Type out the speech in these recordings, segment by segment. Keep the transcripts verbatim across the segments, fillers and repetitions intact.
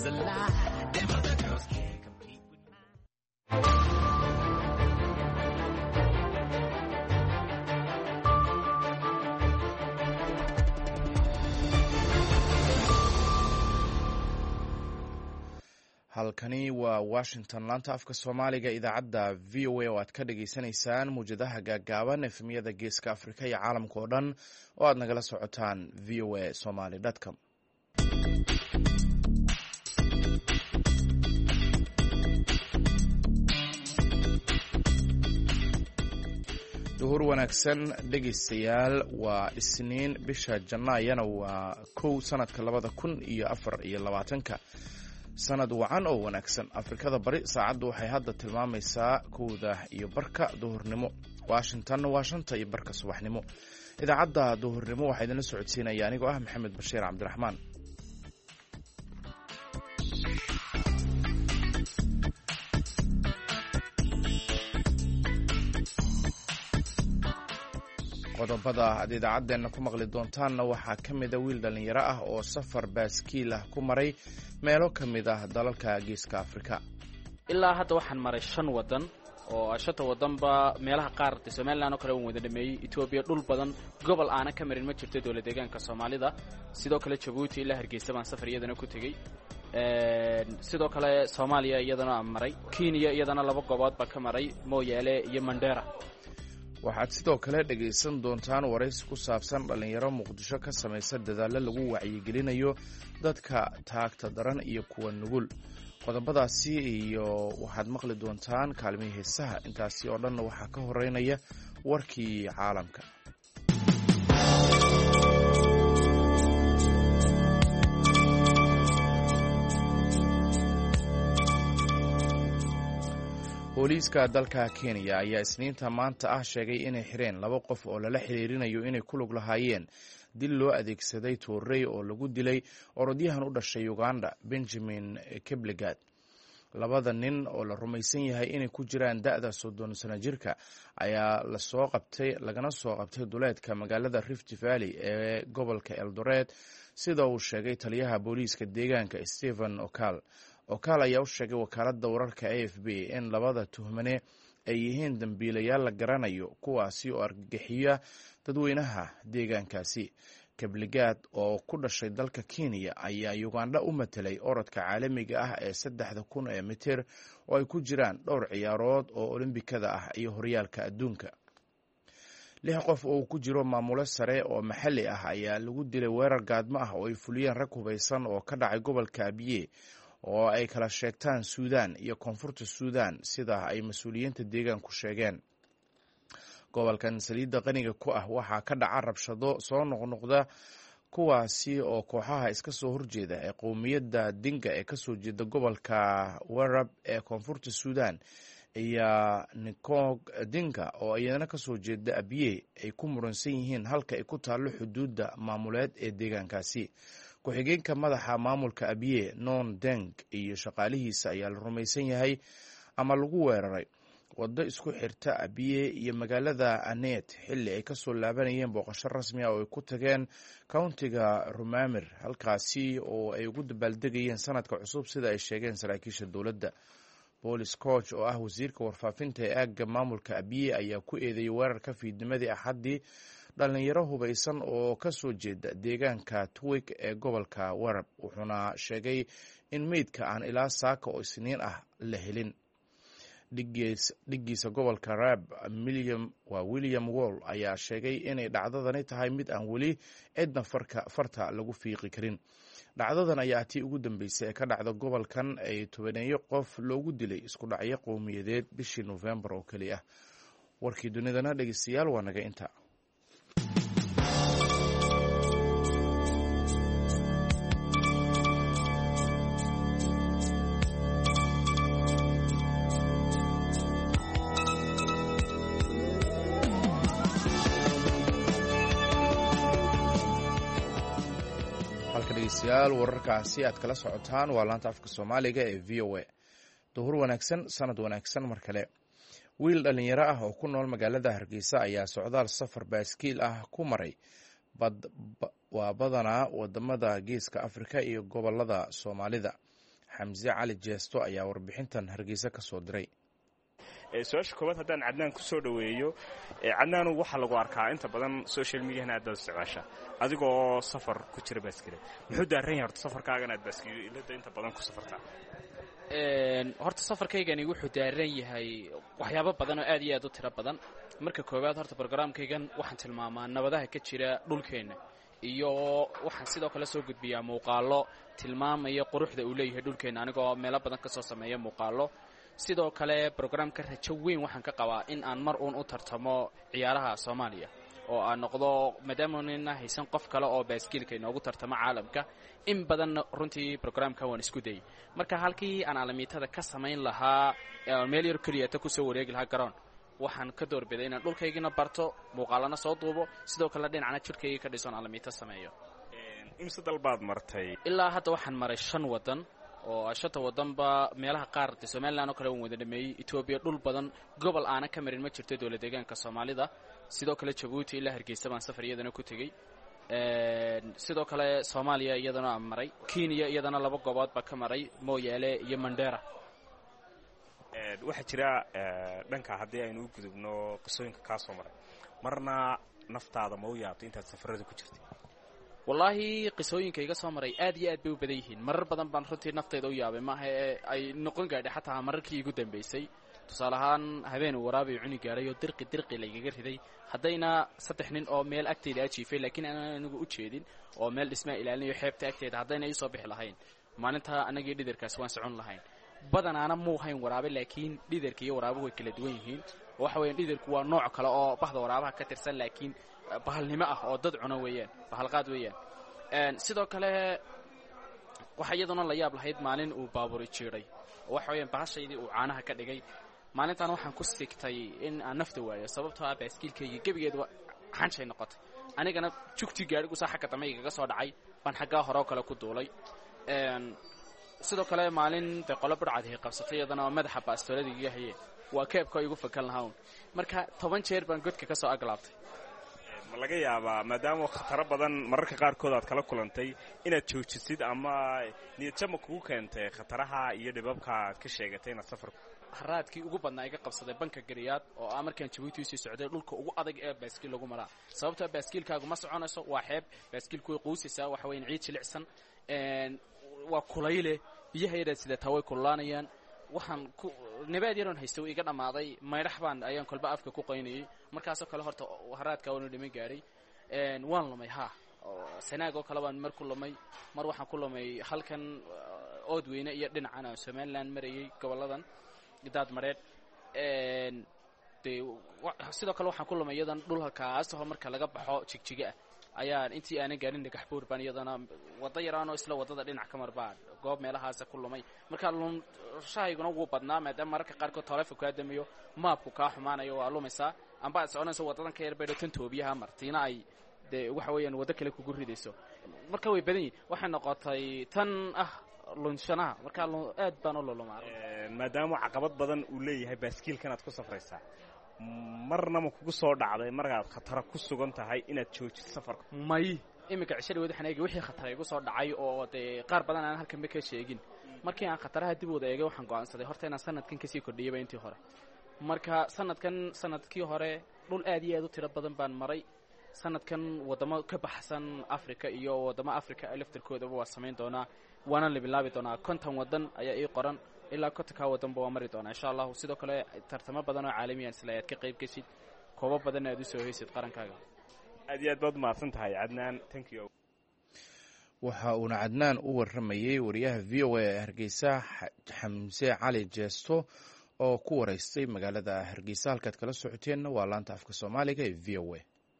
a lie. Them other girls can't compete with mine. halkani waa Washington, laanta afka Soomaaliga, idaacadda V O A oo aad ka dhageysanaysaan muujadaha gaagaaban efemyada Geeska Afrika iyo caalamka oo dhan oo aad nagala socotaan v o a somali dot com. duhur wanaagsan dhegeystayaal, waa Isniin, bisha Janaayana waa kow sanadka labada kun iyo afar iyo labaatanka. sanad wacan oo wanaagsan. Afrikada bari saacaddu waxay hadda tilmaamaysaa kowda iyo barka duhurnimo. Washington waa shanta iyo barka subaxnimo. idaacadda duhurnimo waxaa idinla socodsiinaya anigoo ah Maxamed Bashiir Cabdiraxmaan. qodobada aad idaacaddeenna ku maqli doontaanna waxaa ka mida wiil dhallinyaro ah oo safar baaskiil ah ku maray meelo ka mid ah dalalka Geeska Afrika. ilaa hadda waxaan maray shan wadan oo shanta wadanba meelaha qaar Soomaaliland oo kale uu wada dhameeyay. Ethiopia dhul badan gobol aana ka marin ma jirto dawlad deegaanka Soomaalida. sidoo kale Djibouti ilaa Hargeysa baan safar iyadana ku tagay. ee sidoo kale Soomaaliya iyadana aan maray. Kenya iyadana laba gobood ba ka maray, Moyale iyo Mandera. waxaad sidoo kale dhegaysan doontaan waraysi ku saabsan dhalinyaro Muqdisho ka samaysa dadaalo lagu wacyigelinayo dadka taagta daran iyo kuwa nugul. qodobadaasi iyo waxaad maqli doontaan kaalmihii heesaha. intaasi oo dhan waxaa ka horeynaya warkii caalamka. booliiska dalka Kenya ayaa Isniinta maanta ah sheegay inay xireen laba qof oo lala xiriirinayo inay ku lug lahaayeen dil loo adeegsaday toorey oo lagu dilay orodyahan u dhashay Uganda, Benjamin Kiplegat. labada nin oo la rumaysan yahay inay ku jiraan da'da soddon sano jirka ayaa la soo qabtay lagana soo qabtay duleedka magaalada Rift Valley ee gobolka Eldoret, sida uu sheegay taliyaha booliiska deegaanka Stephen Okal. Okal ayaa u sheegay wakaaladda wararka A F B in labada tuhmane ay yihiin dambiilayaal la garanayo, kuwaasi oo argagixiya dadweynaha deegaankaasi. Kiplegat oo ku dhashay dalka Kenya ayaa Uganda u matelay orodka caalamiga ah ee saddexda kun ee mitir oo ay ku jiraan dhowr ciyaarood oo Olimbikada ah iyo horyaalka adduunka. lix qof oo ku jiro maamulo sare oo maxalli ah ayaa lagu dilay weerar gaadmo ah oo ay fuliyeen rag hubeysan oo ka dhacay gobolka Abyei oo ay kala sheegtaan Suudaan iyo Koonfurta Suudaan, sida ay mas'uuliyiinta deegaanku sheegeen. gobolkan saliidda qaniga ku ah waxaa ka dhaca rabshado soo noqnoqda, kuwaasi oo kooxaha iska soo horjeeda ee qowmiyadda Dinka ee ka soo jeeda gobolka Warab ee Koonfurta Suudaan iyo Nikog Dinka oo iyadana ka soo jeeda Abyei ay ku muransan yihiin halka ay ku taallo xuduudda maamuleed ee deegaankaasi. ku-xigeenka madaxa maamulka Abyei, Non Deng, iyo shaqaalihiisa ayaa la rumaysan yahay ama lagu weeraray waddo isku xirta Abyei iyo magaalada Anet xilli ay ka soo laabanayeen booqasho rasmi ah oo ay ku tageen countiga Rumamir, halkaasi oo ay ugu dabaaldegayeen sanadka cusub, sida ay sheegeen saraakiisha dowladda. Bolis Koch oo ah wasiirka warfaafinta ee aagga maamulka Abyei ayaa ku eedeeyay weerarka fiidnimadii Axaddii dhalinyaro hubeysan oo ka soo jeeda deegaanka Tuwik ee gobolka Warab, wuxuuna sheegay in meydka aan ilaa saaka oo Isniin ah la helin. dhiggiisa gobolka Rab waa William Wall ayaa sheegay inay dhacdadani tahay mid aan weli cidna farta lagu fiiqi karin. dhacdadan ayaa tii ugu dambeysay ee ka dhacda gobolkan ay tobaneeyo qof loogu dilay isku dhacyo qowmiyadeed bishii November oo keli ah. warkii dunidana dhegeystayaal waa naga inta. dhegeystayaal wararkaasi aad kala socotaan waa laanta afka Soomaaliga ee V O A. duhur wanaagsan, sanad wanaagsan mar kale. wiil dhalinyaro ah oo ku nool magaalada Hargeysa ayaa socdaal safar baaskiil ah ku maray waa badanaa wadamada Geeska Afrika iyo gobolada Soomaalida. xamse cali jeesto ayaa warbixintan hargeysa ka soo diray. su-aasha koowaad haddaan cadnaan ku soo dhoweeyo, cadnaanu waxaa lagu arkaa inta badan social mediahana aad baad isticmaashaa adigoo safar ku jira baaskiilad. muxuu daaran yahay horta safarkaagan aad baaskiilada inta badan ku safartaa? horta safarkaygani wuxuu daaran yahay waxyaabo badan oo aad iyo aad u tiro badan. marka koowaad horta brograamkaygan waxaan tilmaamaa nabadaha ka jira dhulkeenna, iyo waxaan sidoo kale soo gudbiyaa muuqaallo tilmaamaya quruxda uu leeyahay dhulkeenna anigoo meelo badan ka soo sameeya muuqaallo. sidoo kale brograamka rajo weyn waxaan ka qabaa in aan mar uun u tartamo ciyaaraha Soomaaliya, oo aan noqdo maadaama haysan qof kale oo baaskiilka inoogu tartamo caalamka. in badan runtii brograamka waan isku dayay. marka halkii aan alamiitada ka samayn lahaa meel yar keliya ta ku soo wareegi lahaa garoon, waxaan ka doorbiday inaan dhulkaygina barto, muuqaalana soo duubo, sidoo kale dhinacna jirkayga ka dhisoon alamiita sameeyo. imse dalbaad martay? ilaa hadda waxaan maray shan wadan, oo shanta wadanba meelaha qaar de Soomaaliland oo kale uu wada dhameeyay. Ethiopia dhul badan gobol aana ka marin ma jirto dawlad deegaanka Soomaalida. sidoo kale Djibouti ilaa Hargeysa baan safar iyadana ku tagay. een sidoo kale Soomaaliya iyadana aan maray. Kenya iyadana laba gobood ba ka maray, Moyale iyo Mandera. ee waxa jira dhanka haddii aynu u gudubno qisooyinka ka soo maray, marna naftaada ma u yaabtay intaad safarada ku jirtay? wallahi qisooyinka iga soo maray aad iyo aad bay u badan yihiin. marar badan baan runtii naftayda u yaabay maaha ay noqon gaadhay xataa mararkii ugu dambeysay. tusaale ahaan habeen waraabi cuni gaaray oo dirqi dirqi laygaga riday, haddayna saddex nin oo meel agteeda ajiifay laakiin aan anigu u jeedin oo meel dhismaa ilaalinayo xeebta agteeda, haddayna ii soo bixi lahayn maalinta anagii dhidarkaas waan socon lahayn. badanaana muu hayn waraabe, laakiin dhidarka iyo waraabuhu way kala duwan yihiin. waxa weeyaan dhidarku waa nooc kale oo bahda waraabaha ka tirsan, laakiin bahalnimo ah oo dad cuno weeyaan, bahalqaad weeyaan. een sidoo kale waxa iyaduna la yaab lahayd maalin uu baaburi jiiray, waxa weeyaan bahashaydii uu caanaha ka dhigay. maalintan waxaan ku sigtay in aan nafta waayo, sababtoo ah baaskiilkayga gebigeed xanshay noqotay. anigana jugti gaadhigu saa xagga dambe igaga soo dhacay, baan xaggaa hore oo kale ku duulay. een sidoo kale maalin de qolo burcad ay qabsatay iyadana madaxa baastoolada iga hayeen, waa keebka igu fakan lahaa. marka toban jeer baan godka ka soo aglaabtay. ma laga yaabaa maadaama khataro badan mararka qaarkood aad kala kulantay inaad joojisid, ama niyadjama kugu keentay khataraha iyo dhibabka aad ka sheegatay inaad safar? haraadkii ugu badnaa iga qabsaday banka Gariyaad, oo ah markaan Djibouti sii socday dhulka ugu adag ee baaskiil lagu maraa. sababtoo baaskiilkaagu ma soconayso, waa xeeb, baaskiilku way quusaysaa, waxa weyn ciid jilicsan, een waa kulayle, biyaha yar sida taway kulaanayaan. waxaan ku nabaad yaroon haysto iga dhamaaday, maydhax baan ayaan kolba afka ku qaynayay. markaasoo kale horta haraadka oo dhimay gaaray. een waan lumay ha sanaag oo kale baan mar ku lumay. mar waxaan ku lumay halkan Oodweyne iyo dhinacana Somaliland marayay goboladan daad mareed. een de sidoo kale waxaan ku lumay iyadan dhul halkaas oo marka laga baxo jigjiga ayaan intii aanan gaarin dhagax buur baan iyadana wada yaraan oo isla wadada dhinac ka marbaan goob meelahaas ku lumay. marka lum shahayguna ugu badnaa maadaama mararka qaarkood taleefanku ka damiyo maapku ka xumaanayo waa lumaysaa, amba aad soconayso wadadan ka yar baydo tan toobiyaha martiina ay de waxa weeyaan wada kale kugu ridayso. marka way badan yihiin, waxay noqotay tan ah lunshanaha. marka aad baan u lulumaa. maadaama caqabad badan uu leeyahay baaskiilkan aad ku safraysaa, marna ma kugu soo dhacday markaad khatara ku sugan tahay inaad joojiso safarka? may iminka cishadii waxaan eegay wixii khatar igu soo dhacay oo de qaar badan aan halkan ba ka sheegin. markii aan khataraha dib u wada eegay waxaan go'aansaday horta inaan sanadkan kasii kordhiyay intii hore. marka sanadkan sanadkii hore dhul aad iyo aad u tiro badan baan maray. sanadkan wadamo ka baxsan Afrika iyo wadamo Afrika laftirkooda waa sameyn doonaa, waana la bilaabi doonaa. konton wadan ayaa ii qoran, ilaa konton ka wadan baa mari doonaa insha Allah. sidoo kale tartamo badan oo caalami ah isla aad ka qayb gashid, koobo badan aad u soo haysid qarankaaga. aad iyo aad baad mahadsan tahay Cadnaan. thank you. waxa uuna Cadnaan u waramayay wariyaha V O A ee Hargeysa Xamse Cali Jeesto oo ku wareystay magaalada Hargeysa. halkaad kala socoteenna waa laanta afka Soomaaliga ee V O A.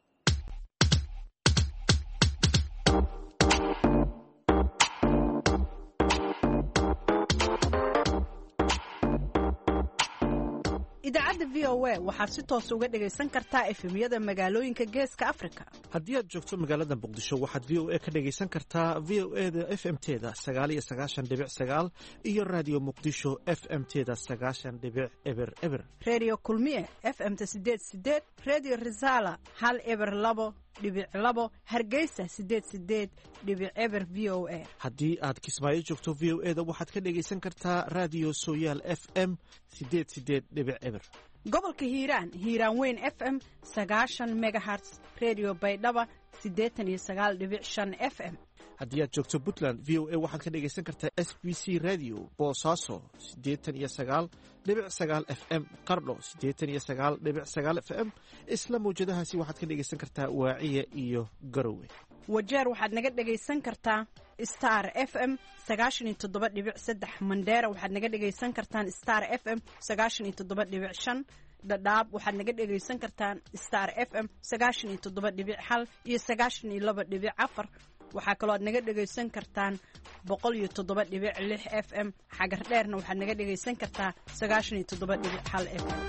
idaacadda V O A waxaad si toos uga dhagaysan kartaa efemyada magaalooyinka Geeska Afrika. haddii aad joogto magaalada Muqdisho waxaad V O A ka dhagaysan kartaa V O A da F M teeda sagaal iyo sagaashan dhibic sagaal iyo Radio Muqdisho F M teeda sagaashan dhibic eber eber. Radio Kulmiye F M ta sideed sideed, Radio Risala hal eber labo, dhibic labo, Hargeysa sideed sideed dhibic eber v o a. haddii aad Kismaayo joogto v o eda waxaad ka dhegaysan kartaa raadiyo Sooyaal f m sideed sideed dhibic eber. gobolka hiiraan hiiraan weyn f m sagaashan megahertz, radio baydhaba siddeetan iyo sagaal dhibic shan f m. haddii aad joogto Puntland v o a waxaad ka dhegaysan kartaa S B C radio Boosaaso siddeetan iyo sagaal dhibic sagaal f m, Qardho siddeetan iyo sagaal dhibic sagaal f m. isla mawjadahaasi waxaad ka dhegaysan kartaa Waaciya iyo Garowe. wajeer waxaad naga dhegaysan kartaa Star f m sagaashan iyo toddoba dhibic saddex, Mandheera waxaad naga dhegaysan kartaan Star f m sagaashan iyo toddoba dhibic shan, Dhadhaab waxaad naga dhegaysan kartaan Star f m sagaashan iyo toddoba dhibic hal iyo sagaashan iyo laba dhibic afar. waxaa kaloo aad naga dhegaysan kartaan boqol iyo toddoba dhibic lix f m. xagar dheerna waxaad naga dhegaysan kartaa sagaashan iyo toddoba dhibic hal f m.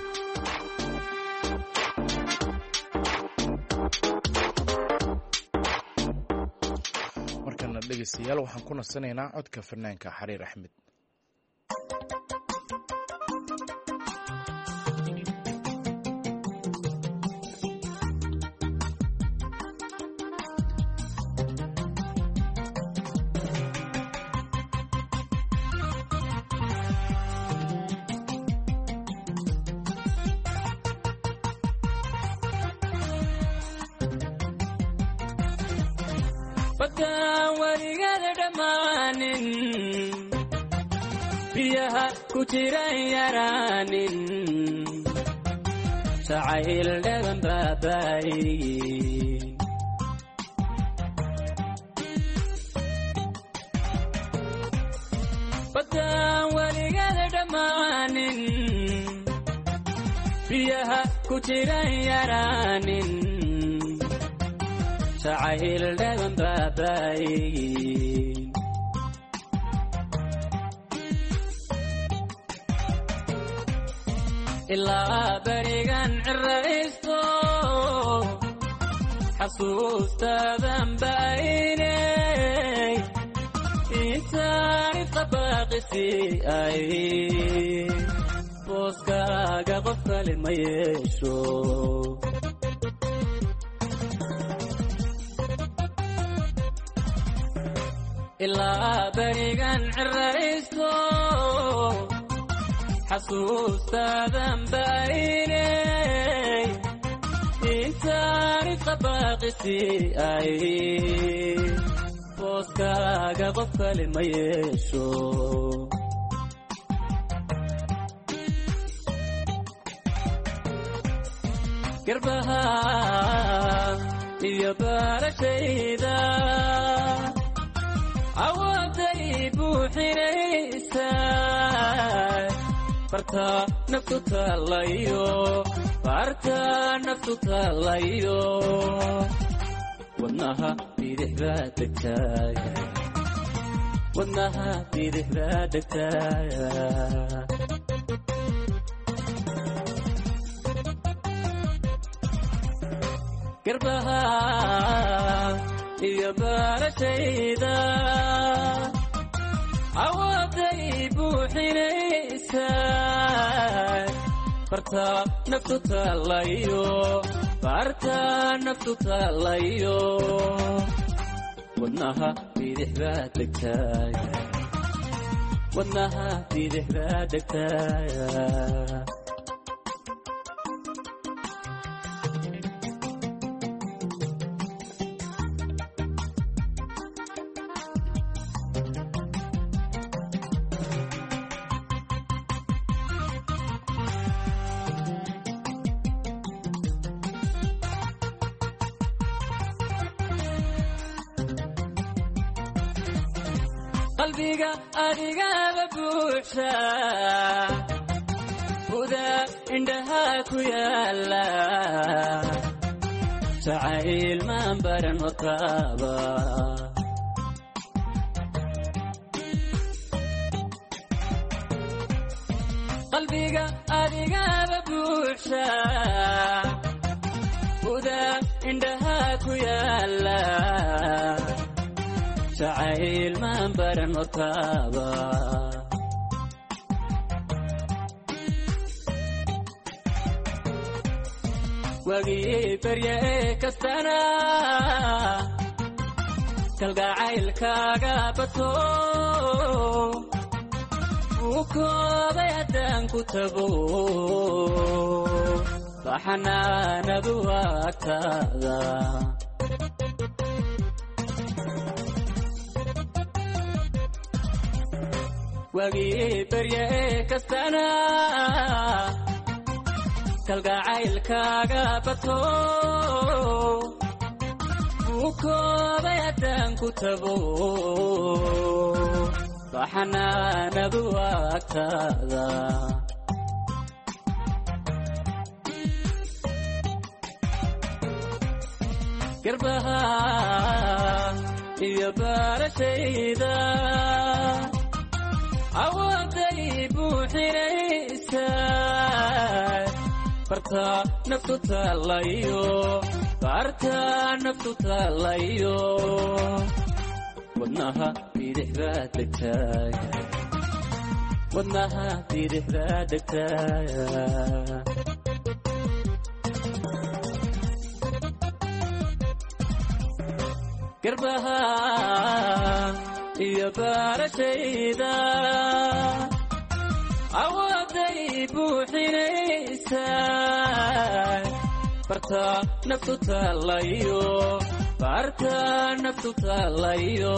markana dhegaystayaal waxaan ku nasanaynaa codka fanaanka Xariir Axmed. biyaha ku jiran yaraanin jacayl dhagan baabaayey badan weligeeda dhammaanin biyaha ku jiran yaraanin jacayl dhagan baabaayey ilaa berigan ciraysto xasuustaadan baaynay intaani qabaaqisi ay booskaaga qof kale ma yeesho ilaa berigan ciraysto xasuustaadan baaynay intaani qabaaqisi ay booskaaga qof kale ma yeesho garbaha iyo barashayda awooday buuxinaysaa barta naftu taalayo barta naftu taalayo wadnaha bidix baa degtaaya wadnaha bidix baa degtaaya garbaha iyo barashayda awooday buuxinaysaa barta naftu taalayo barta naftu taalayo wadnaha bidix baa degtaaya wadnaha bidix baa degtaaya qalbiga adigaba buuxa huda indhaha ku yaala jacayl maan baran hortaaba qalbiga adigaba buuxa huda indhaha ku yaala jacayl maan baran hortaaba wagii barya ee kastana kalgacaylkaaga bato uu koobay haddaan ku tago baxanaanadu agtaada wagii barya ee kastana kalgacaylkaaga bato uu koobay haddaan ku tago baxanaanadu agtaada garbaha iyo baarashayda awooday buuxinaysa bartaa naftu taalayo bartaa naftu taalayo wadnaha bidix baa degtaaya wadnaha bidix baa degtaaya garbaha iyo baarashayda awooday buuxinaysa bartaa naftu taalayo bartaa naftu taalayo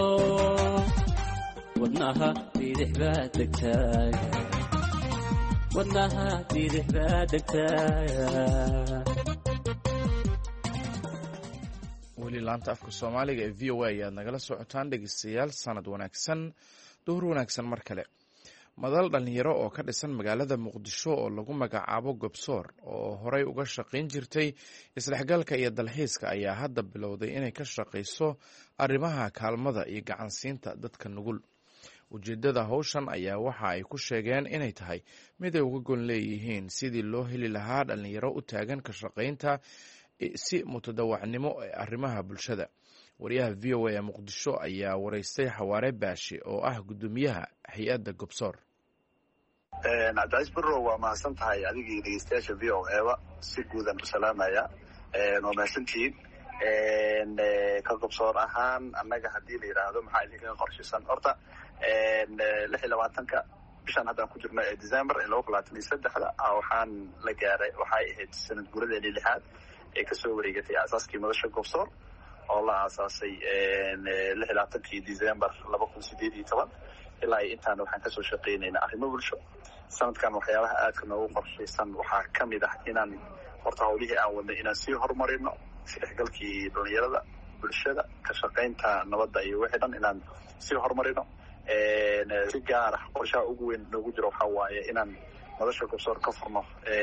wadnaha bidix baa degtaaya wadnaha bidix baa degtaaya weli laanta afka soomaaliga ee v o a ayaad nagala socotaan dhegeystayaal sanad wanaagsan duhur wanaagsan mar kale madal dhalinyaro oo ka dhisan magaalada muqdisho oo lagu magacaabo gobsoor oo horey uga shaqayn jirtay isdhexgalka iyo dalxiiska ayaa hadda bilowday inay ka shaqayso arrimaha kaalmada iyo gacansiinta dadka nugul ujeedada hawshan ayaa waxa ay ku sheegeen inay tahay mid ay uga gon leeyihiin sidii loo heli lahaa dhalinyaro u taagan ka shaqaynta si mutadawacnimo ee arrimaha bulshada wariyaha v o a ee muqdisho ayaa waraystay xawaare baashi oo ah guddoomiyaha hay-adda gobsoor cabdicaiis barrow waa mahadsan tahay adigii dhegeystayaasha v o eba si guudan u salaamaya waa mahadsantihiin ka gobsoor ahaan annaga haddii la yidhaahdo maxaa idinkaga qorshisan horta lix iyo labaatanka bishaan haddaan ku jirno ee december ee laba kun labaatan iyo saddexda waxaan la gaaray waxay ahayd sanad guuradeeni lixaad ee kasoo wareegatay aasaaskii madasha gobsoor oo la aasaasay lix iyo labaatankii december laba kun sideed iyo toban ilaa intaana waxaan kasoo shaqaynaynaa arrimo bulsho sanadkan waxyaabaha aadka noogu qorshaysan waxaa ka mid ah inaan horta hawlihii aan wadnay inaan sii horumarino isdhexgalkii dhalinyarada bulshada ka shaqaynta nabadda iyo wixii dhan inaan sii horumarino si gaar ah qorshaha ugu weyn noogu jiro waxaa waaye inaan madasha gobsoor ka furno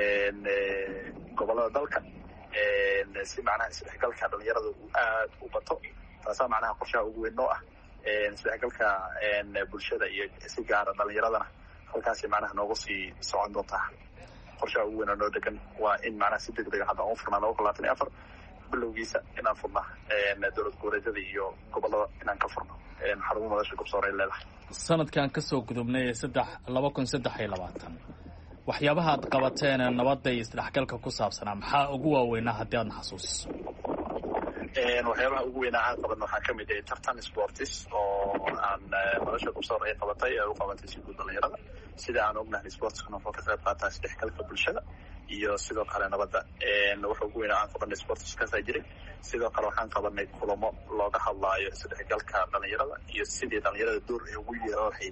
gobolada dalka si macnaha isdhexgalka dhalinyarada uu aad u bato taasaa macnaha qorshaha ugu weyn noo ah isdhexgalka bulshada iyo si gaara dhalinyaradana halkaasi macnaha nooga sii socon doontaa qorshaha ugu weyn oo noo degan waa in macnaha si deg dega hadda aan u furnaa laba kun labaatan iyo afar bilowgiisa inaan furna dowlad goboleedyada iyo gobolada inaan ka furno xarumo madasha gobsoor ay leedahay sanadkan kasoo gudubnay saddex laba kun saddex iyo labaatan waxyaabaha aad qabateen nabadda iyo isdhexgalka ku saabsanaa maxaa ugu waaweynaa haddii aadna xasuusiso waxyaabaha ugu weynaa aan qabanno waxaa ka mid ah tartan sportis oo aan madasha gobsoor ay qabatay ay u qabatay si guud dhalinyarada sida aan ognahay sportskana wuxuu ka qayb qaataa isdhexgalka bulshada iyo sidoo kale nabadda waxa ugu weynaa aan qabanay sportiskaasaa jiray sidoo kale waxaan qabanay kulamo looga hadlaayo isdhexgalka dhalinyarada iyo sidii dhalinyarada door ay ugu yeelan lahayd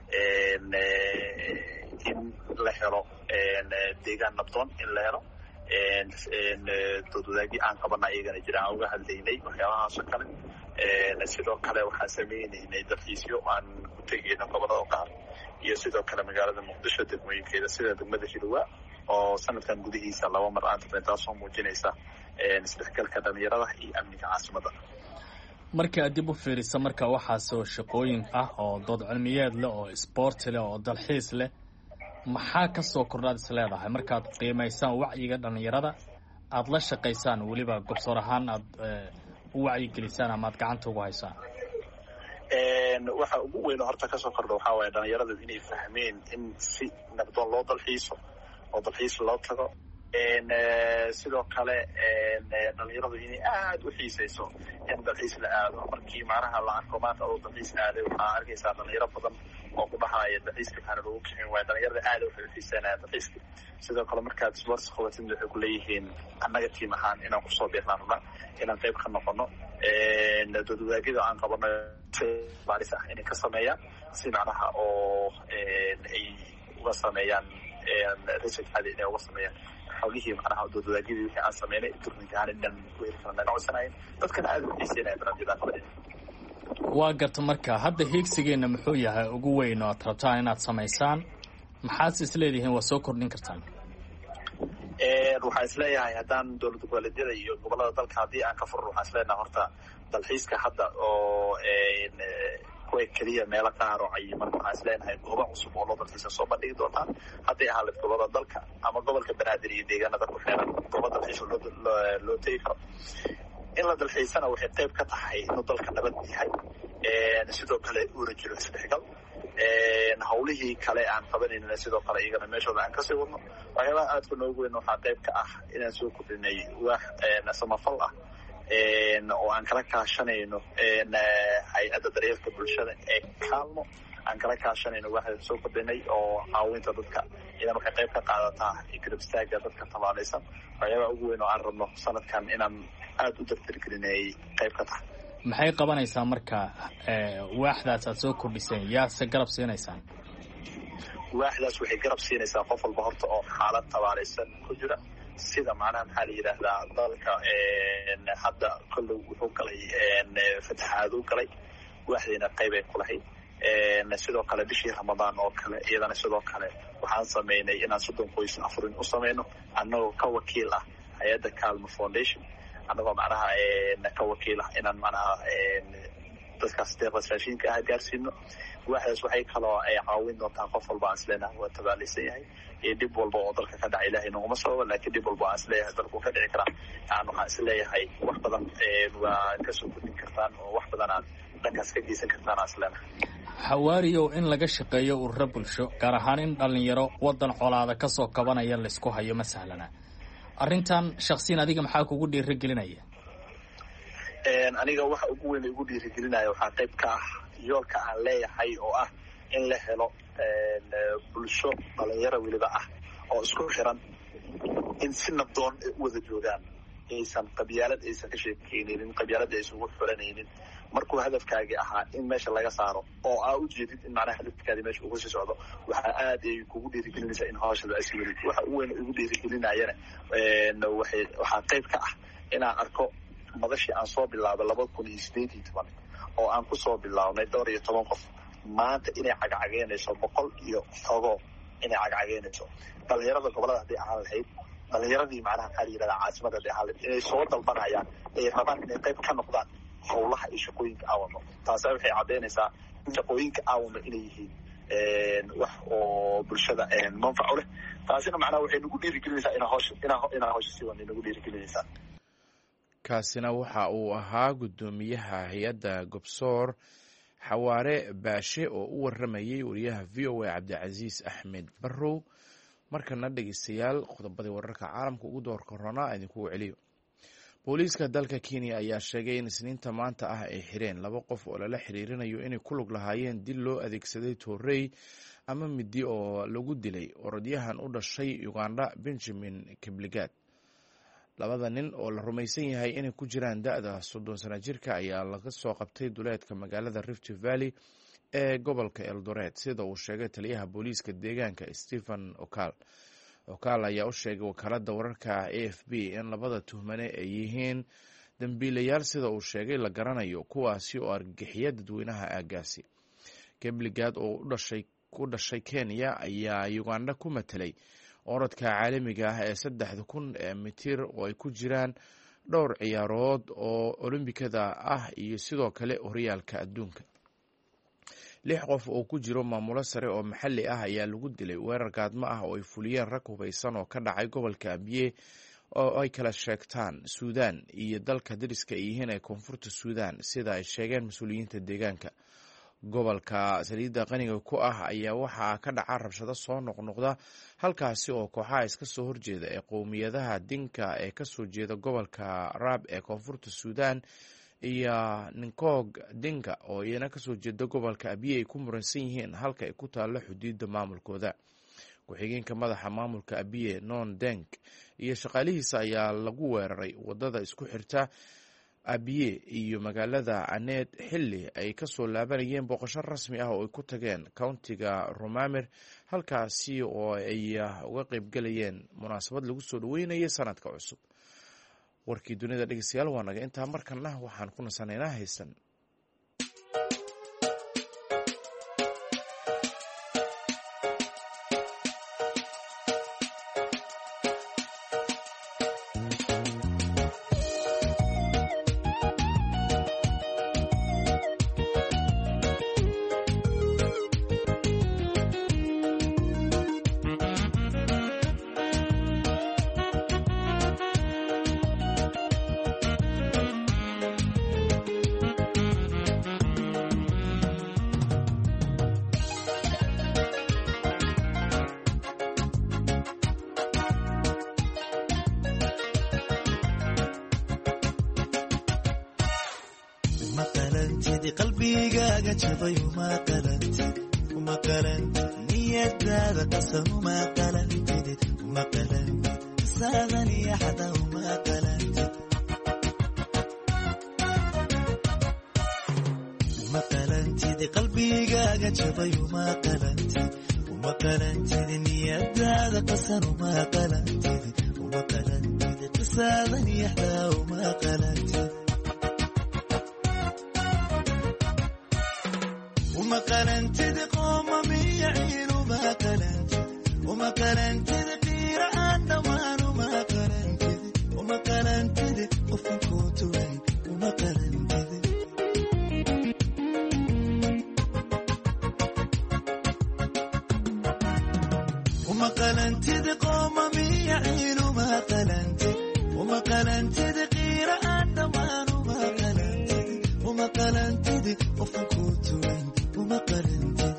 in la helo deegaan nabdoon in la helo dood wadaagii aan qabana iyagana jira aan uga hadlaynay waxyaabahaasoo kale sidoo kale waxaan samaynaynay dalxiisyo aan ku tegayno gobolada qaar iyo sidoo kale magaalada muqdisho degmooyinkeeda sida degmada hilowa oo sanadkan gudihiisa laba mar aan tagnay taasoo muujinaysa isdhexgalka dhalinyarada iyo amniga caasimada marka aad dib u fiirisa marka waxaasoo shaqooyin ah oo dood cilmiyeed leh oo isboorti leh oo dalxiis leh maxaa ka soo kordhaad is leedahay markaad qiimaysaan wacyiga dhalinyarada aada la shaqaysaan weliba gobsoor ahaan aada u wacyigelisaan ama aad gacanta ugu haysaan waxa ugu weyn oo horta kasoo kordha waxaa waaye dhalinyarada inay fahmeen in si nabdoon loo dalxiiso oo dalxiis loo tago sidoo kale dhalinyaradu inay aada u xiisayso in dalxiis la aado. markii macnaha la arko maanta oo dalxiis aaday waxaa arkaysaa dhalinyaro badan oo ku dhahaya dalxiiska maxaana lagu kixin waaya. dhalinyarada aada waxay u xiiseynayaan dalxiiska. sidoo kale markaad sports qabatid waxay ku leeyihiin annaga tiim ahaan inaan kusoo biirnaan rabna inaan qayb ka noqono doodwadaagyada aan qabano baaris ah inay ka sameeyaan si macnaha oo ay uga sameeyaan research caadi inay uga sameeyaan xogihii macnaha doodwadaagyadii wixii aan sameynay turninka ahaan inaan ku heli karna codsanayn dadkana aada u xiiseynaya barnaamijyada qabadeen. waa garta marka hadda hiigsigeenna muxuu yahay ugu weyn oo aad rabtaan inaad samaysaan maxaad is leedihiin waa soo kordhin kartaan? waxaan isleeyahay haddaan dowlad goboleedyada iyo gobolada dalka haddii aan ka furno waxaan isleenahay horta dalxiiska hadda oo kuwa keliya meelo qaar oo cayiman waxaan isleenahay goobo cusub oo loo dalxiisa soo bandhigi doontaan hadday ahaaleed gobolada dalka ama gobolka banaadir iyo deegaanada ku xeeran goobo dalxiisa loo loo tegi karo. in la dalxiisana waxay qayb ka tahay inuu dalka nabad yahay sidoo kale uuna jiro isdhexgal. hawlihii kale aan qabanayna sidoo kale iyagana meeshooda aan kasii wadno. waxyaabaha aadka noogu weyn waxaa qayb ka ah inaan soo kordhinay waax samafal ah oo aan kala kaashanayno hay-adda daryeelka bulshada ee kaalmo aan kala kaashanayno waxaan soo kordhinay oo caawinta dadka idan waxay qayb ka qaadataa garab istaaga dadka tabaalaysan. waxyaabaha ugu weyn oo aan rabno sanadkan inaan aada u dardargelinay qayb ka tahay. maxay qabanaysaa marka waaxdaas aad soo kordhiseen yaase garab siinaysaan? waaxdaas waxay garab siinaysaa qof walba horta oo xaalad tabaalaysan ku jira sida macnaha maxaa la yidhaahdaa dalka hadda kollow wuxuu galay fataxaadu galay waaxdiina qaybay ku lahayd. sidoo kale bishii ramadaan oo kale iyadana sidoo kale waxaan sameynay inaan soddon qoys afurin u sameyno annagoo ka wakiil ah hay-adda calmo foundation annagoo macnaha ka wakiil ah inaan macnaha dadkaas deeqdas raashinka ah gaarsiino. waaxdaas waxay kaloo ay caawin doontaa qof walba aan isleenahay waa tabaalaysan yahay iyo dhib walba oo dalka ka dhaca ilaahay noguma sababa laakiin dhib walba aan isleeyahay dalku ka dhici karaa aan waxaan isleeyahay wax badan waa kasoo kordhin kartaan oo wax badan aad dhankaas ka geysan kartaan aan isleenahay. xawaariyow in laga shaqeeyo ururo bulsho gaar ahaan in dhalinyaro waddan colaada kasoo kabanaya laysku hayo ma sahlana. arrintan shaksiyan adiga maxaa kugu dhiirigelinaya? aniga waxa ugu weyn igu dhiirigelinaya waxaa qayb ka ah yoolka aan leeyahay oo ah in la helo bulsho dhalinyaro weliba ah oo isku xiran in si nabdoon ay u wada joogaan aysan qabyaalad aysan ka sheekeynaynin qabyaalada aysan ugu xulanaynin. markuu hadafkaagii ahaa in meesha laga saaro oo aa ujeedid in macnaha hadafkaadii meesha ugu sii socdo waxaa aad ay kugu dhiirigelinaysaa in hawshada asi welid. waxa ugu weyn igu dhiirigelinayana waxay waxaa qayb ka ah inaan arko madashii aan soo bilaabay laba kun iyo sideed iyo toban oo aan kusoo bilaabnay dhowr iyo toban qof maanta inay cagcageynayso boqol iyo xogo inay cagcageynayso. dhalinyarada gobolada hadday ahaan lahayd dhalinyaradii macnaha maxaa la yidhahdaa caasimada hadday ahaan lahayd inay soo dalbanayaan ay rabaan inay qayb ka noqdaan hawlaha iyo shaqooyinka aawano. taasa waxay caddaynaysaa in shaqooyinka aawano inay yihiin wax oo bulshada manfaco leh. taasina macnaha waxay nagu dhiirigelinaysaa inaa hawsha inaa inaa hawsha si wan nagu dhiirigelinaysaa. kaasina waxa uu ahaa guddoomiyaha hay-adda gobsoor xawaare baashe oo u waramayay wariyaha v o a cabdicasiis axmed barrow. markana dhegeystayaal qodobadii wararka caalamka ugu door korona idinkugu celiyo. booliiska dalka kenya ayaa sheegay in isniinta maanta ah ay xireen laba qof oo lala xiriirinayo inay ku lug lahaayeen dil loo adeegsaday toorey ama midi oo lagu dilay orodyahan u dhashay uganda benjamin kibligaad. labada nin oo la rumaysan yahay inay ku jiraan da-da soddon sana jirka ayaa laga soo qabtay duleedka magaalada rift valley ee gobolka eldoret sida uu sheegay taliyaha booliiska deegaanka stephen okal. okal ayaa u sheegay wakaalada wararka a f b in labada tuhmane ay yihiin dambiilayaal sida uu sheegay la garanayo kuwaasi oo argagixiya dadweynaha aagaasi. kibligaad oo u dhashay kenya ayaa uganda ku matelay orodka caalamiga ah ee saddexda kun ee mitir oo ay ku jiraan dhowr ciyaarood oo olombikada ah iyo sidoo kale horyaalka adduunka. lix qof oo ku jiro maamulo sare oo maxalli ah ayaa lagu dilay weerar gaadmo ah oo ay fuliyeen rag hubaysan oo ka dhacay gobolka abiye oo ay kala sheegtaan suudaan iyo dalka dariska ay yihiin ee koonfurta suudaan sida ay sheegeen mas-uuliyiinta deegaanka. gobolka saliidda qaniga ku ah ayaa waxaa ka dhaca rabshado soo noqnoqda halkaasi oo kooxaha iska soo horjeeda ee qowmiyadaha dinka ee kasoo jeeda gobolka raab ee koonfurta suudaan iyo ninkoog dinka oo iyana kasoo jeeda gobolka abiye ay ku muransan yihiin halka ay ku taallo xuduudda maamulkooda. ku-xigeenka madaxa maamulka abiye non deng iyo shaqaalihiisa ayaa lagu weeraray wadada isku xirta abiye iyo magaalada caneed xilli ay kasoo laabanayeen booqasho rasmi ah oo ay ku tageen countiga rumamer halkaasi oo ay uga qeybgelayeen munaasabad lagu soo dhaweynayay sanadka cusub. warkii dunida dhegeystayaal waa naga intaa, markana waxaan ku nasanaynaa haysan qalbigaaga jabay uma qalantid uma qalantid niyadaada qasan uma qalantid uma qalantid saadan iyo xada uma qalantid uma qalantid qalbigaaga jabay uma qalantid uma qalantid niyadaada qasan uma qalantid uma qalantid saadan iyo xada uma qalantid وما قلنتد قوم ميعين وما قلنتد وما قلنتد غير أنا وما قلنتد وما قلنتد وفن كوتوين وما قلنتد وما قلنتد قوم ميعين وما قلنتد وما قلنتد غير أنا وما قلنتد وما قلنتد وفن كوتوين وما قلنتد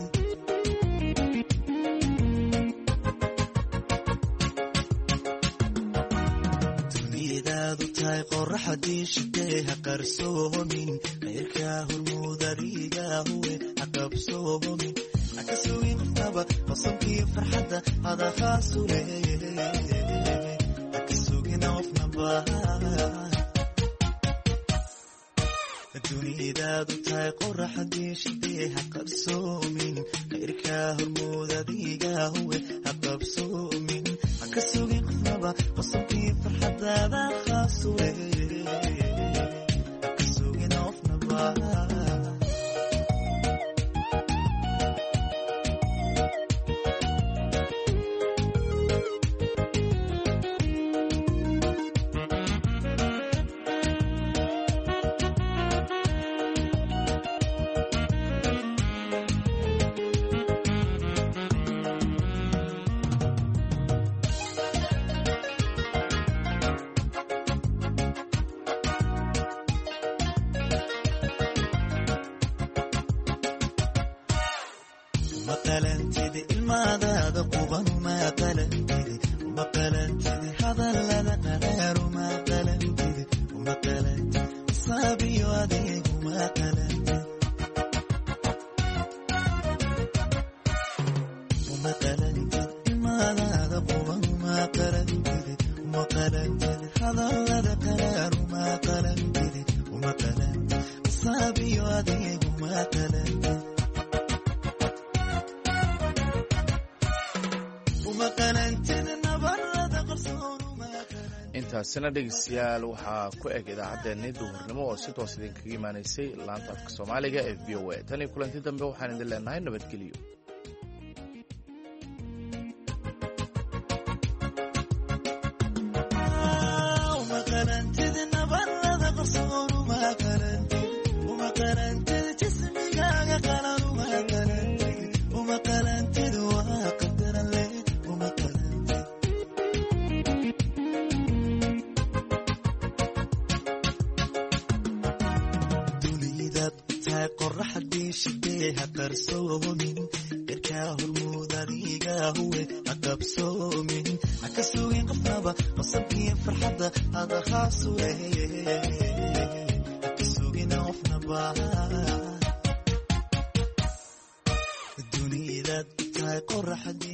دنيدادو تاي قرحدي شديها قرسوهمين غيركا هرمودا ريقا هو عقبسوهمين عكسوين قفتابا قصنكي فرحدا هذا خاصو ليه عكسوين وفنبا dunidaadu tahay qoraxadii shidee ha qabsoomin khayrkaa hormoodadiigaa huwe ha qabsoomin ha ka sugin qofnaba qosabkii farxadaada khaasuwe ha ka sugin qofnaba intaasina dhegeystayaal waxaa ku eg idaacaddeenii duhurnimo oo si toos idinkaga imaanaysay laanta afka soomaaliga ee v o a tan iyo kulanti dambe waxaan idin leenahay nabadgelyo. qoraxdii shidee ha qarsoomin qirkaa hormuud adiga huwe haqabsoomin haka sugin qofnaba qasabkiyo farxadda hada khaasure haka sugin qofnaba dunidaad tahay qoraxdii